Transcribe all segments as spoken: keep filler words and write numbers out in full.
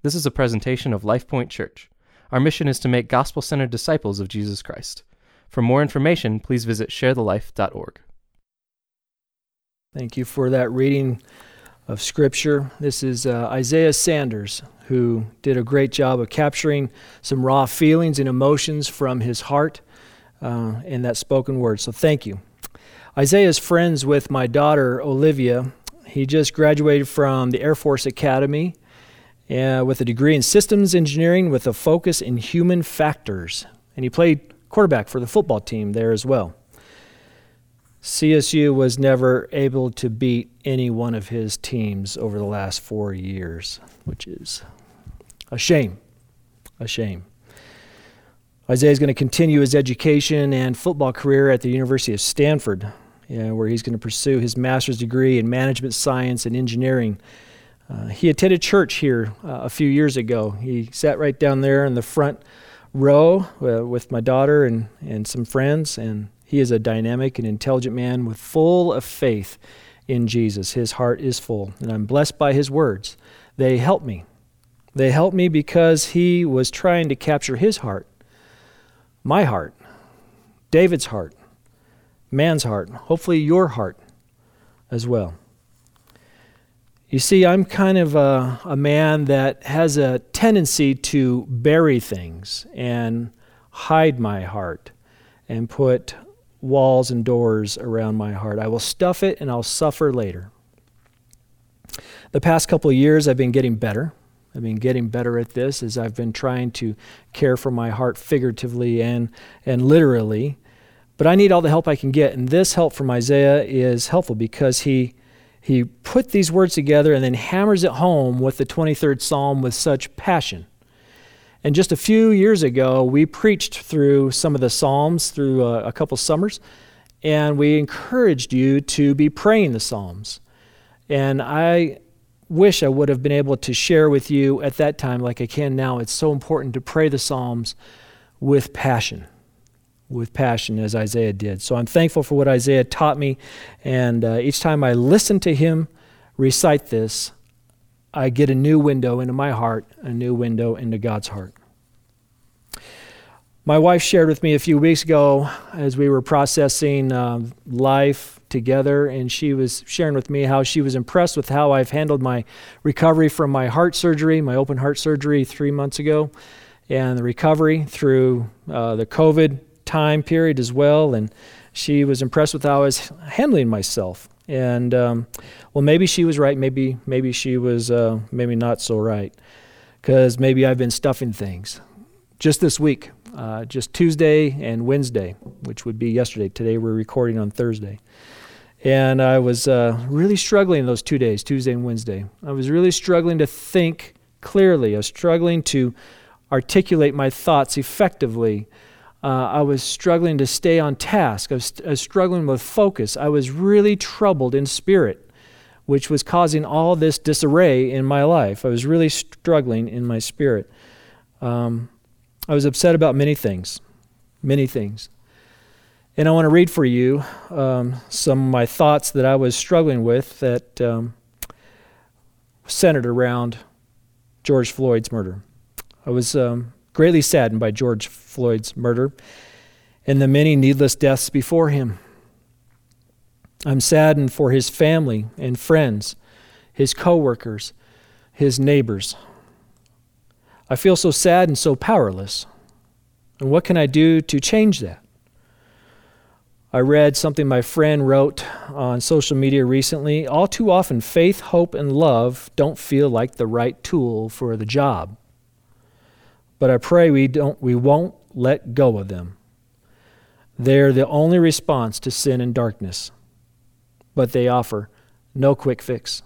This is a presentation of Life Point Church. Our mission is to make gospel-centered disciples of Jesus Christ. For more information, please visit share the life dot org. Thank you for that reading of Scripture. This is uh, Isaiah Sanders, who did a great job of capturing some raw feelings and emotions from his heart uh, in that spoken word. So thank you. Isaiah is friends with my daughter, Olivia. He just graduated from the Air Force Academy uh, with a degree in systems engineering with a focus in human factors. And he played quarterback for the football team there as well. C S U was never able to beat any one of his teams over the last four years, which is a shame, a shame. Isaiah is going to continue his education and football career at the University of Stanford, yeah, where he's going to pursue his master's degree in management science and engineering. Uh, he attended church here uh, a few years ago. He sat right down there in the front row uh, with my daughter and, and some friends, and he is a dynamic and intelligent man with full of faith in Jesus. His heart is full, and I'm blessed by his words. They help me. They help me because he was trying to capture his heart, my heart, David's heart, man's heart, hopefully your heart as well. You see, I'm kind of a, a man that has a tendency to bury things and hide my heart and put walls and doors around my heart. I will stuff it and I'll suffer later. The past couple of years, I've been getting better. I've been getting better at this as I've been trying to care for my heart figuratively and, and literally. But I need all the help I can get. And this help from Isaiah is helpful because he He put these words together and then hammers it home with the twenty-third Psalm with such passion. And just a few years ago, we preached through some of the Psalms through a, a couple summers, and we encouraged you to be praying the Psalms. And I wish I would have been able to share with you at that time like I can now. It's so important to pray the Psalms with passion. with passion as Isaiah did. So I'm thankful for what Isaiah taught me, and uh, each time I listen to him recite this, I get a new window into my heart, a new window into God's heart. My wife shared with me a few weeks ago as we were processing uh, life together, and she was sharing with me how she was impressed with how I've handled my recovery from my heart surgery, my open heart surgery three months ago, and the recovery through uh, the COVID time period as well, and she was impressed with how I was handling myself. And um, well, maybe she was right. Maybe maybe she was uh, maybe not so right, because maybe I've been stuffing things. Just this week, uh, just Tuesday and Wednesday, which would be yesterday. Today we're recording on Thursday, and I was uh, really struggling those two days, Tuesday and Wednesday. I was really struggling to think clearly. I was struggling to articulate my thoughts effectively. Uh, I was struggling to stay on task. I was, I was struggling with focus. I was really troubled in spirit, which was causing all this disarray in my life. I was really struggling in my spirit. Um, I was upset about many things, many things. And I want to read for you um, some of my thoughts that I was struggling with that um, centered around George Floyd's murder. I was um, greatly saddened by George Floyd's murder and the many needless deaths before him. I'm saddened for his family and friends, his co-workers, his neighbors. I feel so sad and so powerless. And what can I do to change that? I read something my friend wrote on social media recently. All too often, faith, hope, and love don't feel like the right tool for the job. But I pray we don't, we won't let go of them. They're the only response to sin and darkness, but they offer no quick fix.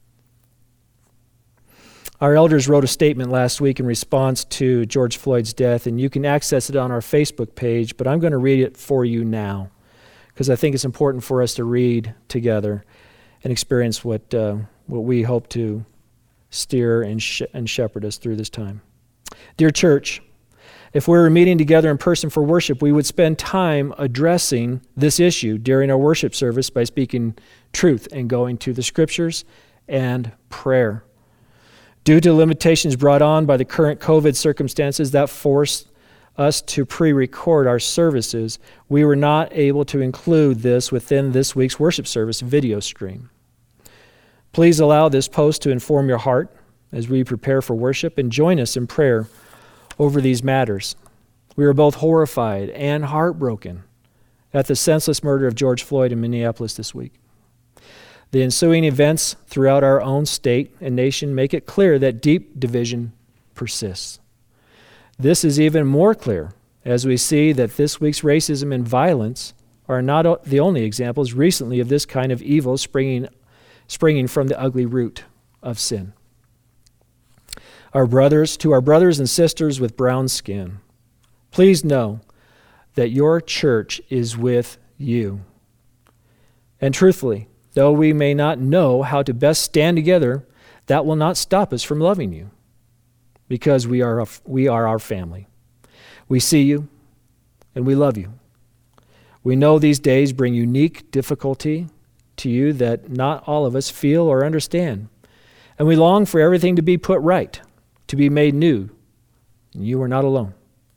Our elders wrote a statement last week in response to George Floyd's death, and you can access it on our Facebook page, but I'm going to read it for you now because I think it's important for us to read together and experience what uh, what we hope to steer and, sh- and shepherd us through this time. Dear church, if we were meeting together in person for worship, we would spend time addressing this issue during our worship service by speaking truth and going to the scriptures and prayer. Due to limitations brought on by the current COVID circumstances that forced us to pre-record our services, we were not able to include this within this week's worship service video stream. Please allow this post to inform your heart as we prepare for worship, and join us in prayer over these matters. We are both horrified and heartbroken at the senseless murder of George Floyd in Minneapolis this week. The ensuing events throughout our own state and nation make it clear that deep division persists. This is even more clear as we see that this week's racism and violence are not the only examples recently of this kind of evil springing, springing from the ugly root of sin. Our brothers, to our brothers and sisters with brown skin, please know that your church is with you. And truthfully, though we may not know how to best stand together, that will not stop us from loving you, because we are, a, we are our family. We see you, and we love you. We know these days bring unique difficulty to you that not all of us feel or understand, and we long for everything to be put right, to be made new. And you are not alone.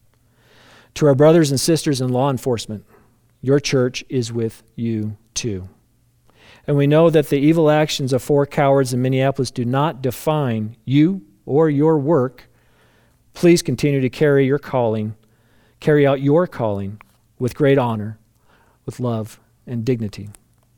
To our brothers and sisters in law enforcement, your church is with you too. And we know that the evil actions of four cowards in Minneapolis do not define you or your work. Please continue to carry your calling, carry out your calling with great honor, with love and dignity.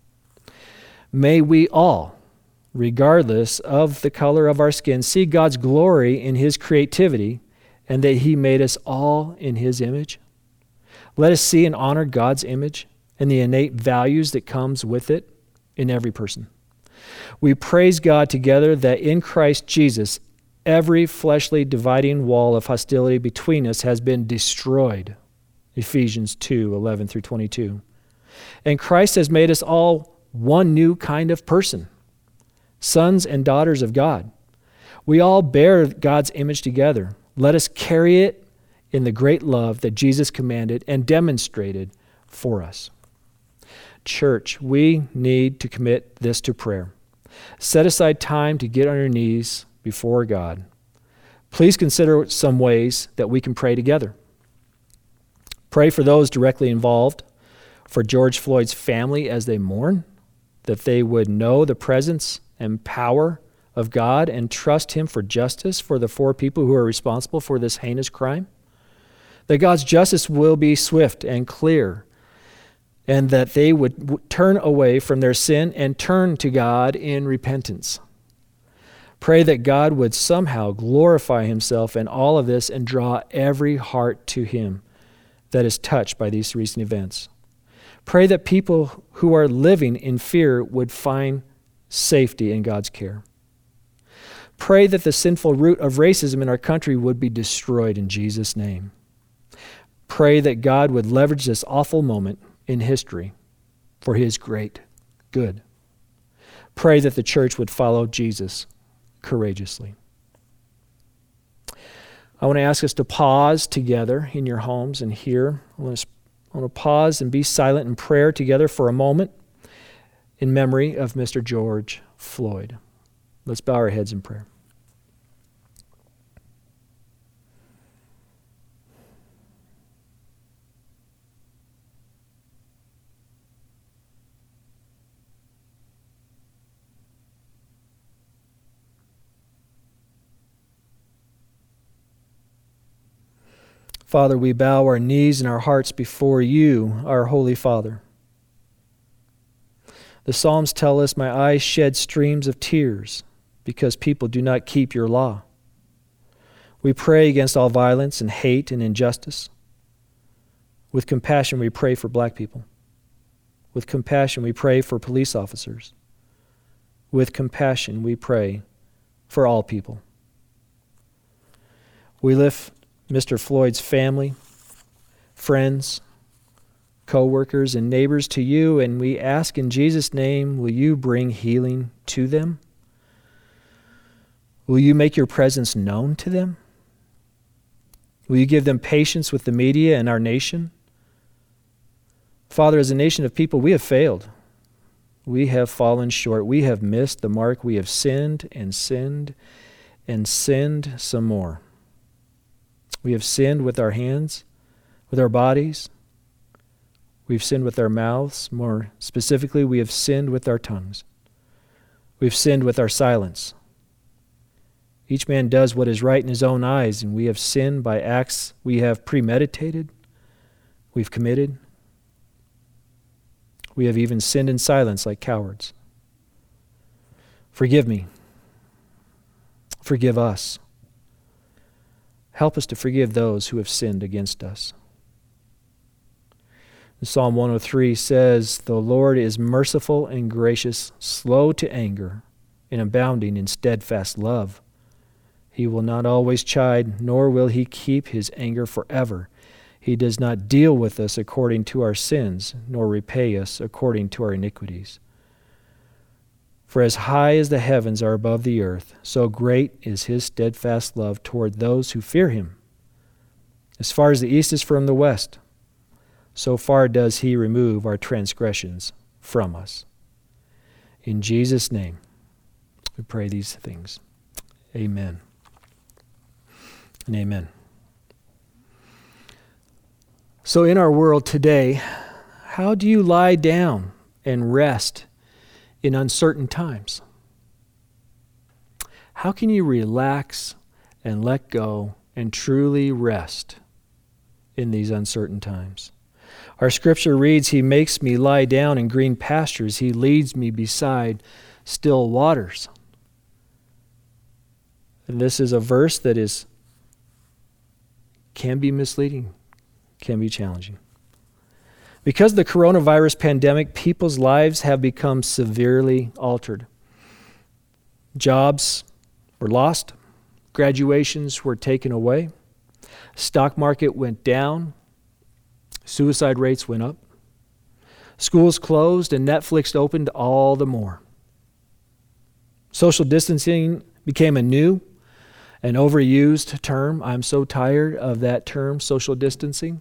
May we all, regardless of the color of our skin, see God's glory in his creativity and that he made us all in his image. Let us see and honor God's image and the innate values that comes with it in every person. We praise God together that in Christ Jesus, every fleshly dividing wall of hostility between us has been destroyed. Ephesians two, eleven through twenty-two. And Christ has made us all one new kind of person, sons and daughters of God. We all bear God's image together. Let us carry it in the great love that Jesus commanded and demonstrated for us. Church, we need to commit this to prayer. Set aside time to get on your knees before God. Please consider some ways that we can pray together. Pray for those directly involved, for George Floyd's family as they mourn, that they would know the presence and power of God and trust him for justice for the four people who are responsible for this heinous crime. That God's justice will be swift and clear, and that they would w- turn away from their sin and turn to God in repentance. Pray that God would somehow glorify himself in all of this and draw every heart to him that is touched by these recent events. Pray that people who are living in fear would find safety in God's care. Pray that the sinful root of racism in our country would be destroyed in Jesus' name. Pray that God would leverage this awful moment in history for his great good. Pray that the church would follow Jesus courageously. I want to ask us to pause together in your homes and here. I want to, I want to pause and be silent in prayer together for a moment in memory of Mister George Floyd. Let's bow our heads in prayer. Father, we bow our knees and our hearts before you, our Holy Father. The Psalms tell us, my eyes shed streams of tears because people do not keep your law. We pray against all violence and hate and injustice. With compassion, we pray for black people. With compassion, we pray for police officers. With compassion, we pray for all people. We lift Mister Floyd's family, friends, co-workers, and neighbors to you, and we ask in Jesus' name, will you bring healing to them? Will you make your presence known to them? Will you give them patience with the media and our nation? Father, as a nation of people, we have failed. We have fallen short. We have missed the mark. We have sinned and sinned and sinned some more. We have sinned with our hands, with our bodies. We've sinned with our mouths. More specifically, we have sinned with our tongues. We've sinned with our silence. Each man does what is right in his own eyes, and we have sinned by acts we have premeditated, we've committed. We have even sinned in silence like cowards. Forgive me. Forgive us. Help us to forgive those who have sinned against us. Psalm one oh three says, "The Lord is merciful and gracious, slow to anger, and abounding in steadfast love. He will not always chide, nor will he keep his anger forever. He does not deal with us according to our sins, nor repay us according to our iniquities. For as high as the heavens are above the earth, so great is his steadfast love toward those who fear him. As far as the east is from the west, so far does he remove our transgressions from us." In Jesus' name, we pray these things. Amen. And amen. So in our world today, how do you lie down and rest in uncertain times? How can you relax and let go and truly rest in these uncertain times? Our scripture reads, "He makes me lie down in green pastures. He leads me beside still waters." And this is a verse that is can be misleading, can be challenging. Because of the coronavirus pandemic, people's lives have become severely altered. Jobs were lost, graduations were taken away, stock market went down, suicide rates went up, schools closed, and Netflix opened all the more. Social distancing became a new and overused term. I'm so tired of that term, social distancing.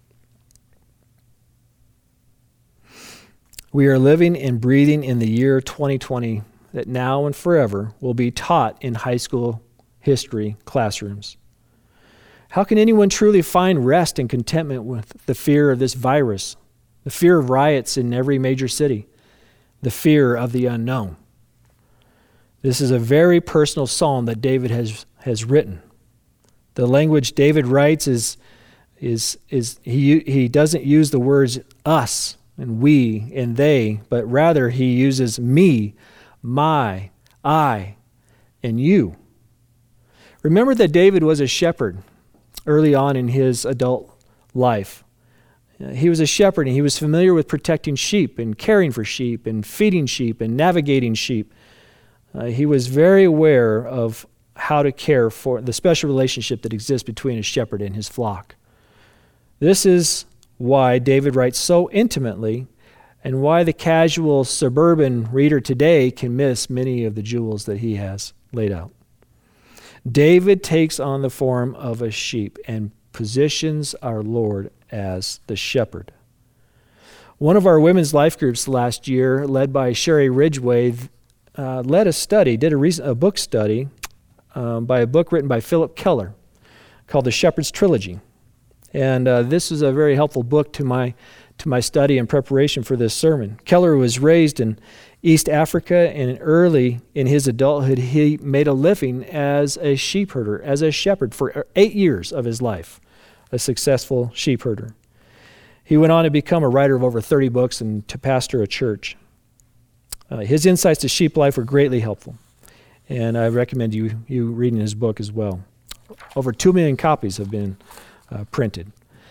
We are living and breathing in the year twenty twenty that now and forever will be taught in high school history classrooms. How can anyone truly find rest and contentment with the fear of this virus, the fear of riots in every major city, the fear of the unknown? This is a very personal psalm that David has, has written. The language David writes is, is, is he, he doesn't use the words us and we and they, but rather he uses me, my, I, and you. Remember that David was a shepherd early on in his adult life. He was a shepherd and he was familiar with protecting sheep and caring for sheep and feeding sheep and navigating sheep. Uh, he was very aware of how to care for the special relationship that exists between a shepherd and his flock. This is why David writes so intimately and why the casual suburban reader today can miss many of the jewels that he has laid out. David takes on the form of a sheep and positions our Lord as the shepherd. One of our women's life groups last year, led by Sherry Ridgway, uh, led a study, did a, recent, a book study um, by a book written by Philip Keller called The Shepherd's Trilogy. And uh, this was a very helpful book to my to my study and preparation for this sermon. Keller was raised in East Africa, and early in his adulthood, he made a living as a sheep herder, as a shepherd for eight years of his life, a successful sheep herder. He went on to become a writer of over thirty books and to pastor a church. Uh, his insights to sheep life were greatly helpful, and I recommend you, you reading his book as well. Over two million copies have been uh, printed.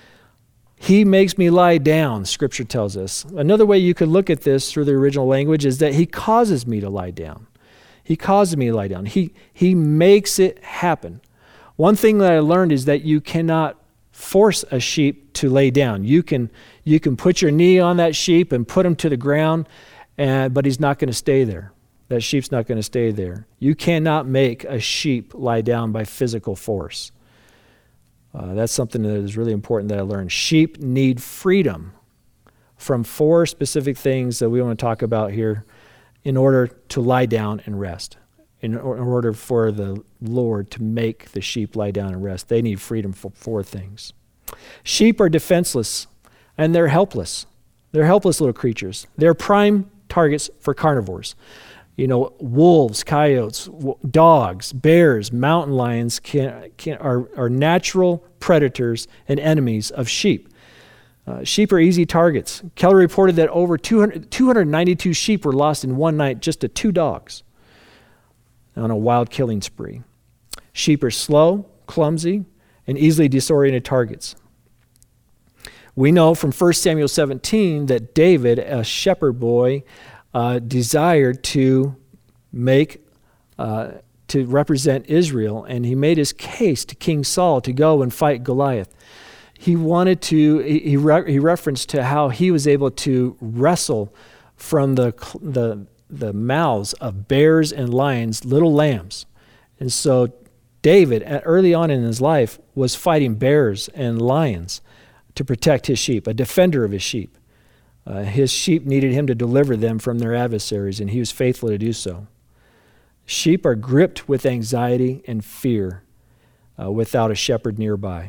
He makes me lie down, Scripture tells us. Another way you could look at this through the original language is that he causes me to lie down. He causes me to lie down. He, he makes it happen. One thing that I learned is that you cannot force a sheep to lay down. You can, you can put your knee on that sheep and put him to the ground, and, but he's not going to stay there. That sheep's not going to stay there. You cannot make a sheep lie down by physical force. Uh, that's something that is really important that I learned. Sheep need freedom from four specific things that we want to talk about here in order to lie down and rest. in, in order for the Lord to make the sheep lie down and rest. They need freedom for four things. Sheep are defenseless, and they're helpless. They're helpless little creatures. They're prime targets for carnivores. You know, wolves, coyotes, w- dogs, bears, mountain lions can, can, are, are natural predators and enemies of sheep. Uh, sheep are easy targets. Keller reported that over two hundred, two hundred ninety-two sheep were lost in one night just to two dogs on a wild killing spree. Sheep are slow, clumsy, and easily disoriented targets. We know from First Samuel seventeen that David, a shepherd boy, uh, desired to make, uh, to represent Israel, and he made his case to King Saul to go and fight Goliath. He wanted to, he, he, re- he referenced to how he was able to wrestle from the, the, the mouths of bears and lions, little lambs. And so David, early on in his life, was fighting bears and lions to protect his sheep, a defender of his sheep. Uh, his sheep needed him to deliver them from their adversaries, and he was faithful to do so. Sheep are gripped with anxiety and fear uh, without a shepherd nearby.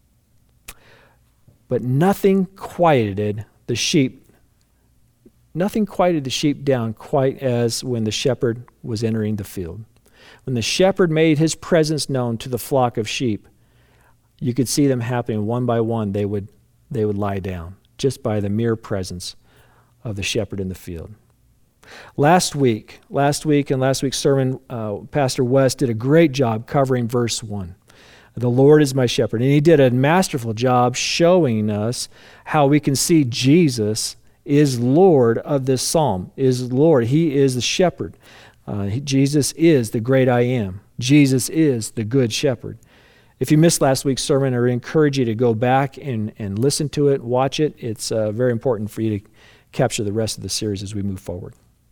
But nothing quieted the sheep, nothing quieted the sheep down quite as when the shepherd was entering the field. When the shepherd made his presence known to the flock of sheep, you could see them happening one by one. They would, they would lie down just by the mere presence of the shepherd in the field. Last week, last week and last week's sermon, uh, Pastor West did a great job covering verse one. The Lord is my shepherd. And he did a masterful job showing us how we can see Jesus is Lord of this psalm, is Lord. He is the shepherd. Uh, he, Jesus is the great I am. Jesus is the good shepherd. If you missed last week's sermon, I encourage you to go back and, and listen to it, watch it. It's uh, very important for you to capture the rest of the series as we move forward.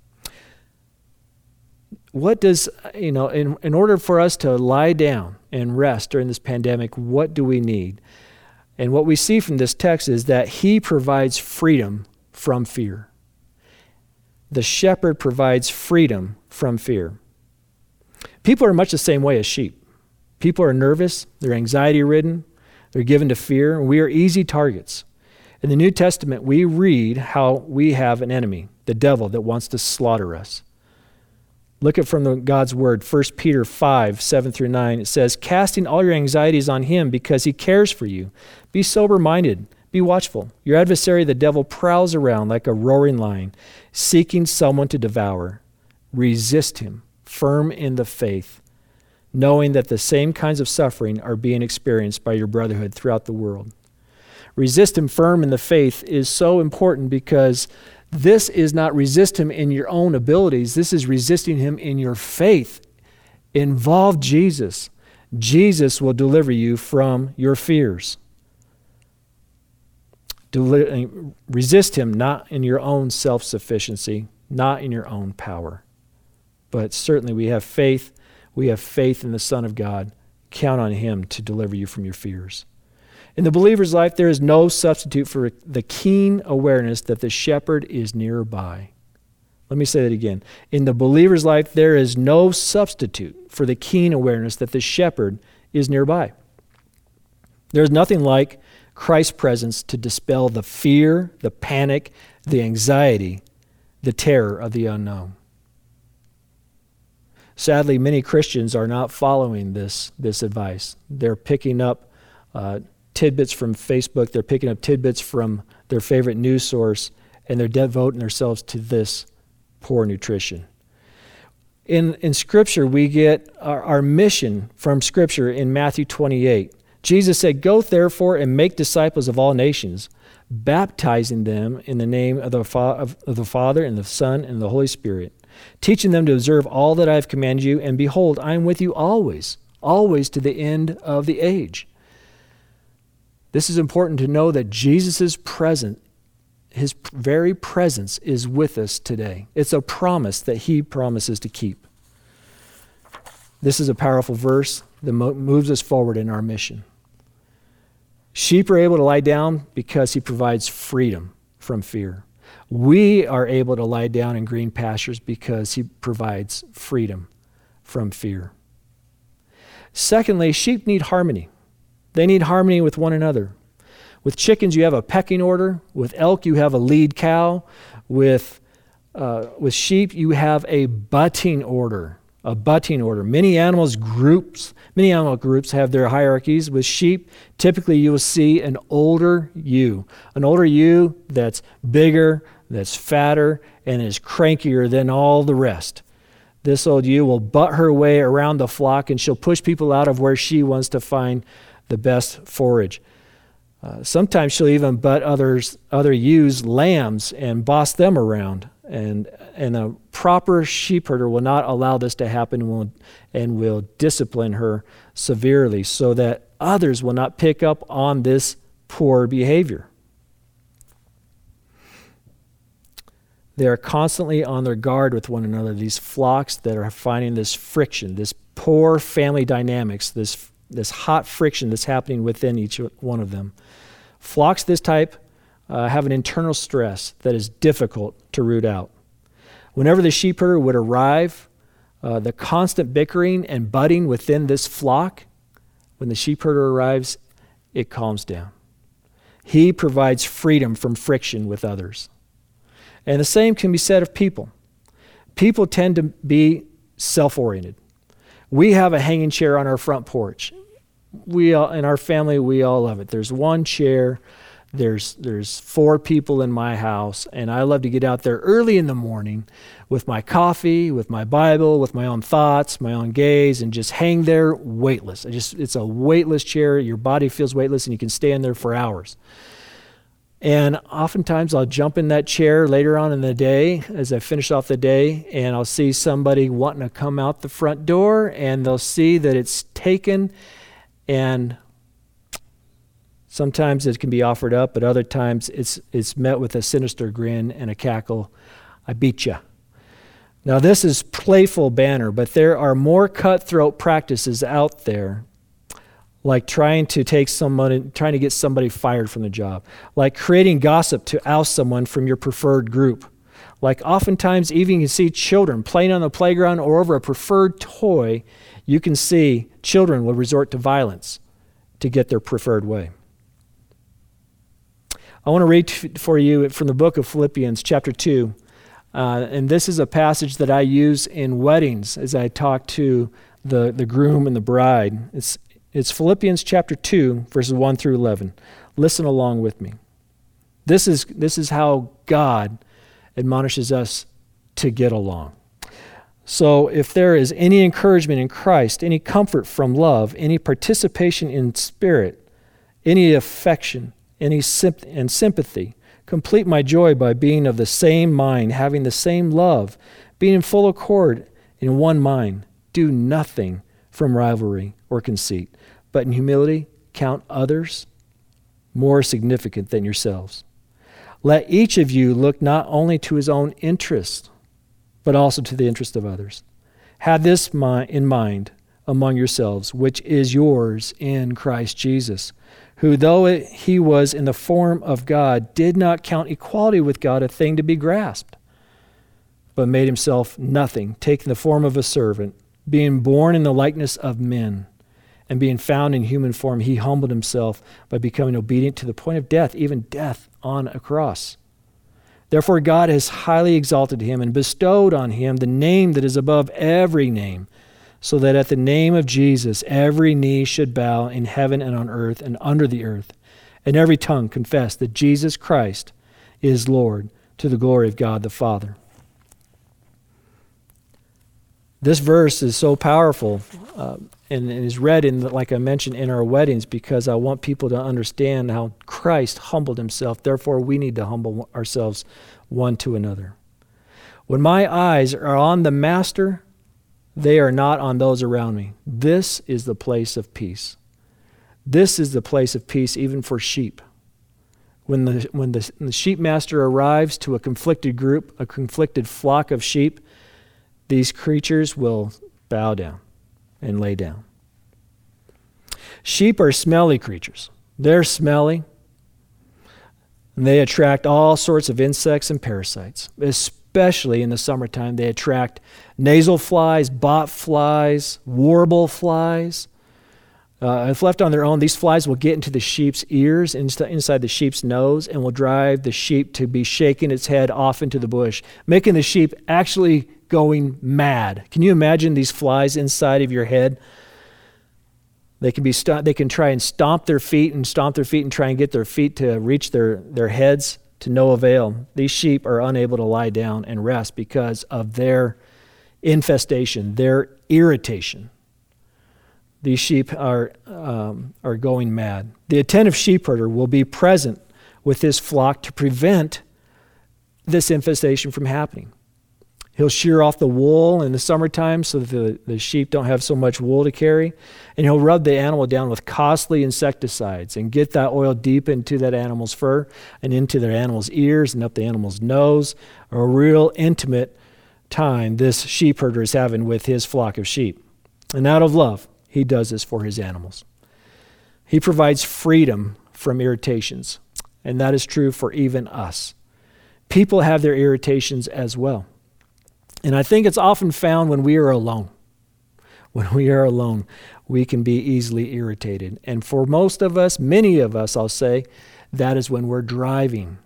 What does, you know, in, in order for us to lie down and rest during this pandemic, what do we need? And what we see from this text is that he provides freedom from fear. The shepherd provides freedom from fear. People are much the same way as sheep. People are nervous, they're anxiety-ridden, they're given to fear, and we are easy targets. In the New Testament, we read how we have an enemy, the devil, that wants to slaughter us. Look at from the God's word, First Peter five, seven through nine. It says, casting all your anxieties on him because he cares for you. Be sober-minded, be watchful. Your adversary, the devil, prowls around like a roaring lion, seeking someone to devour. Resist him, firm in the faith, knowing that the same kinds of suffering are being experienced by your brotherhood throughout the world. Resist him firm in the faith is so important because this is not resist him in your own abilities. This is resisting him in your faith. Involve Jesus. Jesus will deliver you from your fears. Deli- resist him not in your own self-sufficiency, not in your own power. But certainly we have faith. We have faith in the Son of God. Count on him to deliver you from your fears. In the believer's life, there is no substitute for the keen awareness that the shepherd is nearby. Let me say that again. In the believer's life, there is no substitute for the keen awareness that the shepherd is nearby. There's nothing like Christ's presence to dispel the fear, the panic, the anxiety, the terror of the unknown. Sadly, many Christians are not following this, this advice. They're picking up uh, tidbits from Facebook, they're picking up tidbits from their favorite news source, and they're devoting themselves to this poor nutrition. In, in Scripture, we get our, our mission from Scripture in Matthew twenty-eight. Jesus said, go therefore and make disciples of all nations, baptizing them in the name of the, fa- of, of the Father and the Son and the Holy Spirit, teaching them to observe all that I have commanded you, and behold, I am with you always, always to the end of the age. This is important to know that Jesus' presence, his very presence is with us today. It's a promise that he promises to keep. This is a powerful verse that mo- moves us forward in our mission. Sheep are able to lie down because he provides freedom from fear. We are able to lie down in green pastures because he provides freedom from fear. Secondly, sheep need harmony. They need harmony with one another. With chickens, you have a pecking order. With elk, you have a lead cow. With uh, with sheep, you have a butting order. A butting order. Many animals groups, many animal groups have their hierarchies. With sheep, typically you will see an older ewe, an older ewe that's bigger, that's fatter, and is crankier than all the rest. This old ewe will butt her way around the flock, and she'll push people out of where she wants to find the best forage. Uh, sometimes she'll even butt others, other ewes, lambs, and boss them around. And and a proper sheep herder will not allow this to happen and will, and will discipline her severely so that others will not pick up on this poor behavior. They are constantly on their guard with one another, these flocks that are finding this friction, this poor family dynamics, this, this hot friction that's happening within each one of them. Flocks this type uh, have an internal stress that is difficult to root out. Whenever the sheep herder would arrive, uh, the constant bickering and butting within this flock, when the sheep herder arrives, it calms down. He provides freedom from friction with others. And the same can be said of people. People tend to be self-oriented. We have a hanging chair on our front porch. We all, in our family, we all love it. There's one chair. There's there's four people in my house, and I love to get out there early in the morning with my coffee, with my Bible, with my own thoughts, my own gaze, and just hang there weightless. I just it's a weightless chair. Your body feels weightless, and you can stay in there for hours. And oftentimes I'll jump in that chair later on in the day as I finish off the day, and I'll see somebody wanting to come out the front door, and they'll see that it's taken, and sometimes it can be offered up, but other times it's it's met with a sinister grin and a cackle. I beat ya. Now this is playful banter, but there are more cutthroat practices out there, like trying to take someone, trying to get somebody fired from the job, like creating gossip to oust someone from your preferred group. Like oftentimes even you can see children playing on the playground or over a preferred toy, you can see children will resort to violence to get their preferred way. I want to read for you from the book of Philippians chapter two. Uh, and this is a passage that I use in weddings as I talk to the, the groom and the bride. It's It's Philippians chapter two, verses one through eleven. Listen along with me. This is, this is how God admonishes us to get along. So if there is any encouragement in Christ, any comfort from love, any participation in spirit, any affection, any symp- and sympathy, complete my joy by being of the same mind, having the same love, being in full accord in one mind. Do nothing from rivalry or conceit, but in humility count others more significant than yourselves. Let each of you look not only to his own interest, but also to the interest of others. Have this in mind among yourselves, which is yours in Christ Jesus, who though it, he was in the form of God, did not count equality with God a thing to be grasped, but made himself nothing, taking the form of a servant, being born in the likeness of men, and being found in human form, he humbled himself by becoming obedient to the point of death, even death on a cross. Therefore God has highly exalted him and bestowed on him the name that is above every name, so that at the name of Jesus every knee should bow in heaven and on earth and under the earth, and every tongue confess that Jesus Christ is Lord, to the glory of God the Father. This verse is so powerful uh, and, and is read, in, like I mentioned, in our weddings, because I want people to understand how Christ humbled himself. Therefore, we need to humble ourselves one to another. When my eyes are on the Master, they are not on those around me. This is the place of peace. This is the place of peace even for sheep. When the, when the, when the sheep master arrives to a conflicted group, a conflicted flock of sheep, these creatures will bow down and lay down. Sheep are smelly creatures. They're smelly, and they attract all sorts of insects and parasites, especially especially in the summertime, they attract nasal flies, bot flies, warble flies. Uh, if left on their own, these flies will get into the sheep's ears, inst- inside the sheep's nose, and will drive the sheep to be shaking its head off into the bush, making the sheep actually going mad. Can you imagine these flies inside of your head? They can be st- they can try and stomp their feet and stomp their feet and try and get their feet to reach their, their heads to no avail. These sheep are unable to lie down and rest because of their infestation, their irritation. These sheep are um, are going mad. The attentive sheepherder will be present with his flock to prevent this infestation from happening. He'll shear off the wool in the summertime so that the, the sheep don't have so much wool to carry. And he'll rub the animal down with costly insecticides and get that oil deep into that animal's fur and into their animal's ears and up the animal's nose. A real intimate time this sheepherder is having with his flock of sheep. And out of love, he does this for his animals. He provides freedom from irritations, and that is true for even us. People have their irritations as well. And I think it's often found when we are alone. When we are alone, we can be easily irritated. And for most of us, many of us, I'll say, that is when we're driving.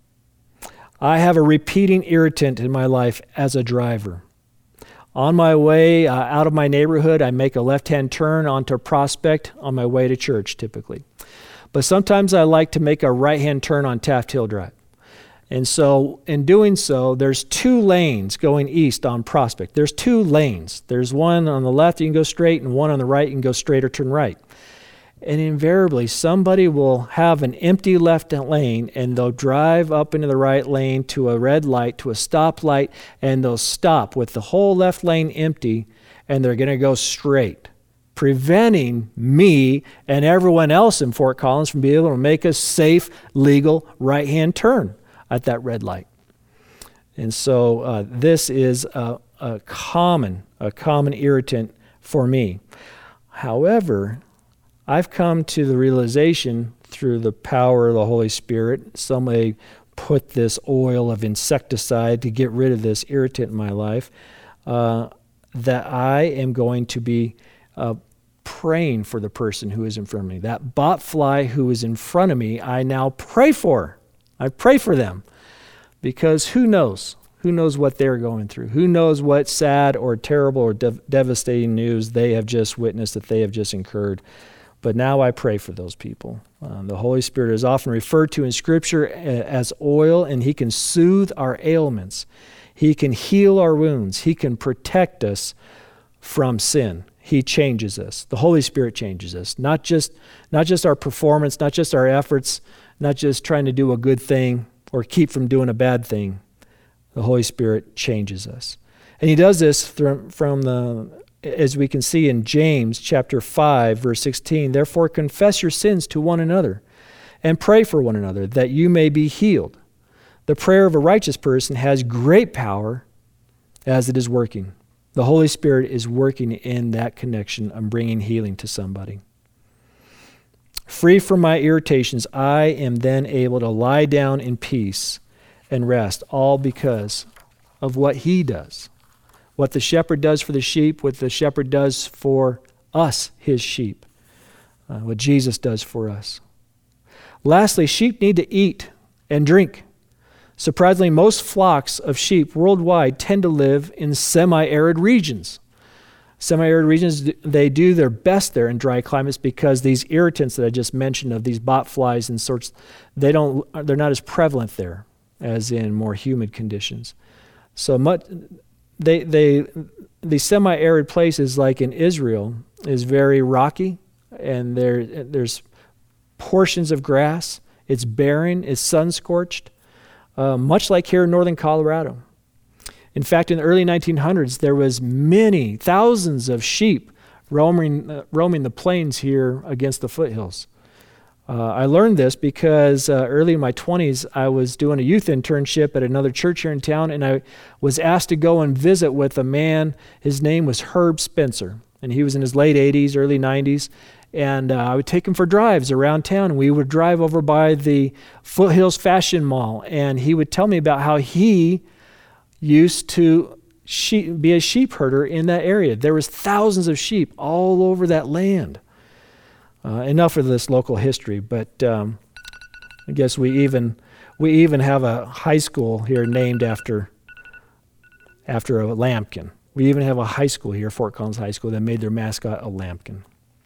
I have a repeating irritant in my life as a driver. On my way uh, out of my neighborhood, I make a left-hand turn onto Prospect on my way to church, typically. But sometimes I like to make a right-hand turn on Taft Hill Drive. And so in doing so, there's two lanes going east on Prospect. There's two lanes. There's one on the left, you can go straight, and one on the right, you can go straight or turn right. And invariably, somebody will have an empty left lane, and they'll drive up into the right lane to a red light, to a stoplight, and they'll stop with the whole left lane empty, and they're going to go straight, preventing me and everyone else in Fort Collins from being able to make a safe, legal right-hand turn at that red light. And so uh, this is a, a common, a common irritant for me. However, I've come to the realization through the power of the Holy Spirit, somebody put this oil of insecticide to get rid of this irritant in my life, uh, that I am going to be uh, praying for the person who is in front of me. That botfly who is in front of me, I now pray for. I pray for them, because who knows? Who knows what they're going through? Who knows what sad or terrible or dev- devastating news they have just witnessed, that they have just incurred. But now I pray for those people. Um, the Holy Spirit is often referred to in Scripture as oil, and He can soothe our ailments. He can heal our wounds. He can protect us from sin. He changes us. The Holy Spirit changes us. Not just, not just our performance, not just our efforts, not just trying to do a good thing or keep from doing a bad thing. The Holy Spirit changes us. And He does this from, from the, as we can see in James chapter five, verse sixteen, therefore confess your sins to one another and pray for one another that you may be healed. The prayer of a righteous person has great power as it is working. The Holy Spirit is working in that connection and bringing healing to somebody. Free from my irritations, I am then able to lie down in peace and rest, all because of what He does. What the shepherd does for the sheep, what the shepherd does for us, His sheep. Uh, what Jesus does for us. Lastly, sheep need to eat and drink. Surprisingly, most flocks of sheep worldwide tend to live in semi-arid regions. Semi-arid regions, they do their best there in dry climates because these irritants that I just mentioned of these bot flies and sorts, they don't, they're not as prevalent there as in more humid conditions. So much, they, they, the semi-arid places like in Israel is very rocky, and there, there's portions of grass. It's barren, it's sun-scorched, uh, much like here in northern Colorado. In fact, in the early nineteen hundreds, there was many, thousands of sheep roaming, uh, roaming the plains here against the foothills. Uh, I learned this because uh, early in my twenties, I was doing a youth internship at another church here in town, and I was asked to go and visit with a man. His name was Herb Spencer, and he was in his late eighties, early nineties, and uh, I would take him for drives around town. We would drive over by the Foothills Fashion Mall, and he would tell me about how he used to sheep, be a sheep herder in that area. There was thousands of sheep all over that land. Uh, enough of this local history, but um, I guess we even we even have a high school here named after after a lambkin. We even have a high school here, Fort Collins High School, that made their mascot a lambkin.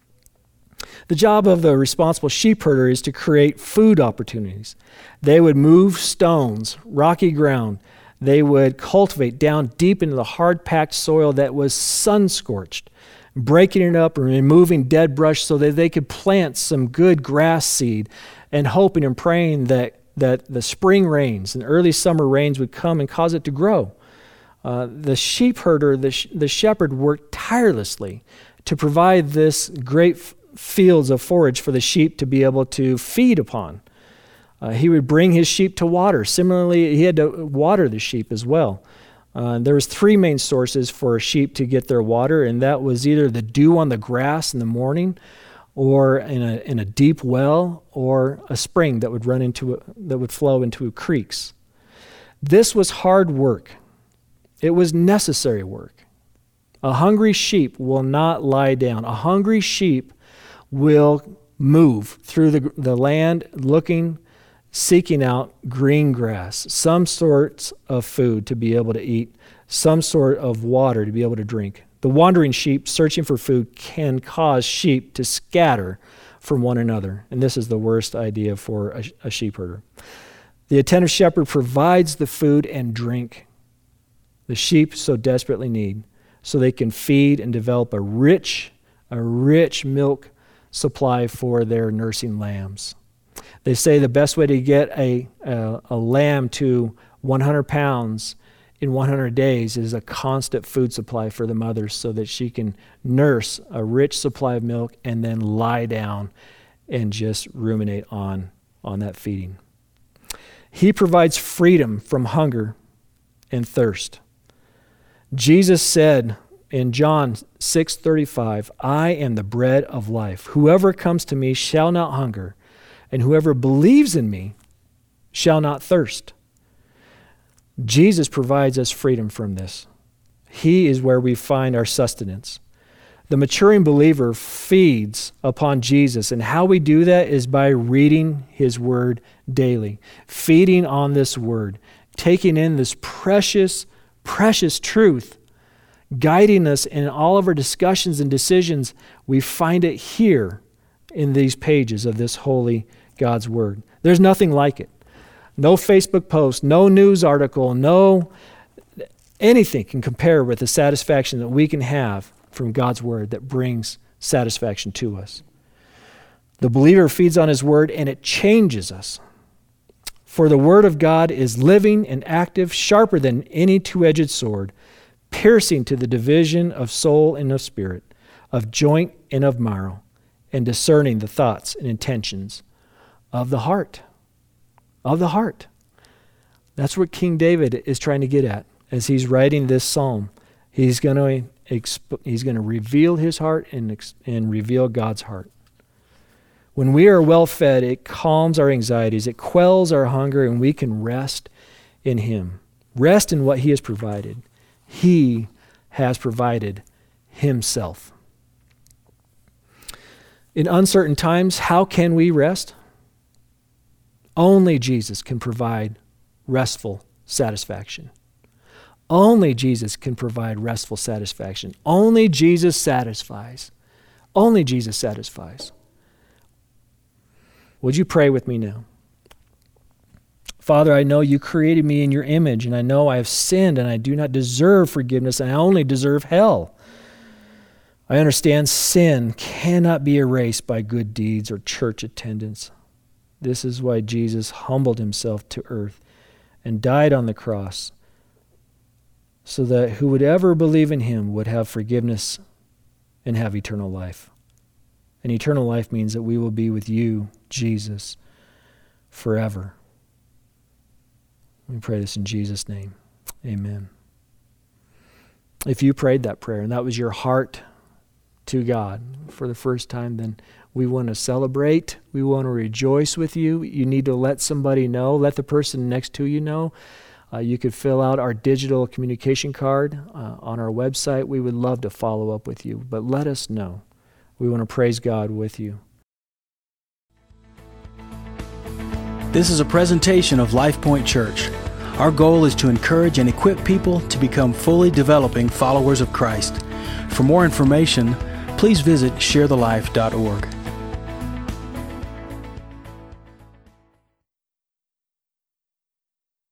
The job of the responsible sheep herder is to create food opportunities. They would move stones, rocky ground. They would cultivate down deep into the hard-packed soil that was sun-scorched, breaking it up and removing dead brush so that they could plant some good grass seed, and hoping and praying that, that the spring rains and early summer rains would come and cause it to grow. Uh, the sheep herder, the, sh- the shepherd, worked tirelessly to provide this great f- fields of forage for the sheep to be able to feed upon. Uh, he would bring his sheep to water. Similarly, he had to water the sheep as well. Uh, there was three main sources for a sheep to get their water, and that was either the dew on the grass in the morning, or in a in a deep well, or a spring that would run into a, that would flow into creeks. This was hard work. It was necessary work. A hungry sheep will not lie down. A hungry sheep will move through the the land looking, seeking out green grass, some sorts of food to be able to eat, some sort of water to be able to drink. The wandering sheep searching for food can cause sheep to scatter from one another, and this is the worst idea for a, a sheep herder. The attentive shepherd provides the food and drink the sheep so desperately need, so they can feed and develop a rich, a rich milk supply for their nursing lambs. They say the best way to get a, a, a lamb to one hundred pounds in one hundred days is a constant food supply for the mother so that she can nurse a rich supply of milk and then lie down and just ruminate on, on that feeding. He provides freedom from hunger and thirst. Jesus said in John six thirty-five, "I am the bread of life. Whoever comes to me shall not hunger, and whoever believes in me shall not thirst." Jesus provides us freedom from this. He is where we find our sustenance. The maturing believer feeds upon Jesus, and how we do that is by reading his word daily, feeding on this word, taking in this precious, precious truth, guiding us in all of our discussions and decisions. We find it here in these pages of this holy God's word. There's nothing like it. No Facebook post, no news article, no anything can compare with the satisfaction that we can have from God's word that brings satisfaction to us. The believer feeds on his word and it changes us. For the word of God is living and active, sharper than any two-edged sword, piercing to the division of soul and of spirit, of joint and of marrow, and discerning the thoughts and intentions of the heart. Of the heart. That's what King David is trying to get at as he's writing this psalm. He's going to exp- he's going to reveal his heart and ex- and reveal God's heart. When we are well fed, it calms our anxieties, it quells our hunger, and we can rest in him. Rest in what he has provided. He has provided himself. In uncertain times, how can we rest? Only Jesus can provide restful satisfaction. Only Jesus can provide restful satisfaction. Only Jesus satisfies. Only Jesus satisfies. Would you pray with me now? Father, I know you created me in your image, and I know I have sinned, and I do not deserve forgiveness, and I only deserve hell. I understand sin cannot be erased by good deeds or church attendance. This is why Jesus humbled himself to earth and died on the cross, so that who would ever believe in him would have forgiveness and have eternal life. And eternal life means that we will be with you, Jesus, forever. We pray this in Jesus' name. Amen. If you prayed that prayer and that was your heart to God for the first time, then we want to celebrate. We want to rejoice with you. You need to let somebody know. Let the person next to you know. Uh, you could fill out our digital communication card uh, on our website. We would love to follow up with you, but let us know. We want to praise God with you. This is a presentation of LifePoint Church. Our goal is to encourage and equip people to become fully developing followers of Christ. For more information, please visit share the life dot org.